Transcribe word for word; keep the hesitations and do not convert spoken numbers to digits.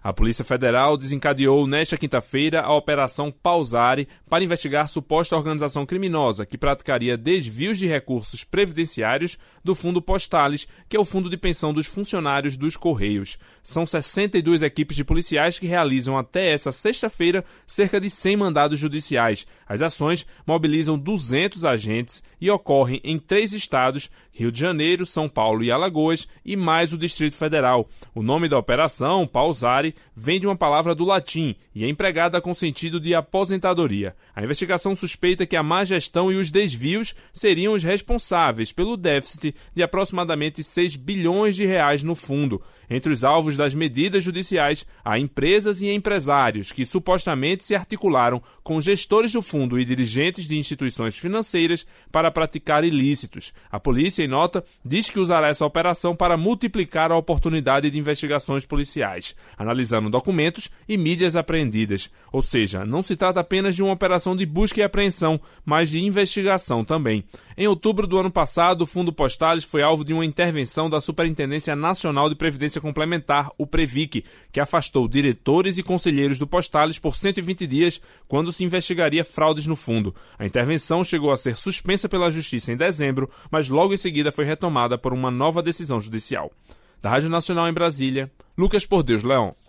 A Polícia Federal desencadeou nesta quinta-feira a Operação Pausari para investigar suposta organização criminosa que praticaria desvios de recursos previdenciários do Fundo Postales, que é o fundo de pensão dos funcionários dos Correios. São sessenta e duas equipes de policiais que realizam até essa sexta-feira cerca de cem mandados judiciais. As ações mobilizam duzentos agentes e ocorrem em três estados, Rio de Janeiro, São Paulo e Alagoas, e mais o Distrito Federal. O nome da operação, Pausari, vem de uma palavra do latim e é empregada com sentido de aposentadoria. A investigação suspeita que a má gestão e os desvios seriam os responsáveis pelo déficit de aproximadamente seis bilhões de reais no fundo. Entre os alvos das medidas judiciais, há empresas e empresários que supostamente se articularam com gestores do fundo e dirigentes de instituições financeiras para praticar ilícitos. A polícia, em nota, diz que usará essa operação para multiplicar a oportunidade de investigações policiais, analisando documentos e mídias apreendidas. Ou seja, não se trata apenas de uma operação de busca e apreensão, mas de investigação também. Em outubro do ano passado, o Fundo Postales foi alvo de uma intervenção da Superintendência Nacional de Previdência Complementar, o Previc, que afastou diretores e conselheiros do Postales por cento e vinte dias, quando se investigaria fraudes no fundo. A intervenção chegou a ser suspensa pela Justiça em dezembro, mas logo em seguida foi retomada por uma nova decisão judicial. Da Rádio Nacional em Brasília, Lucas Por Deus Leão.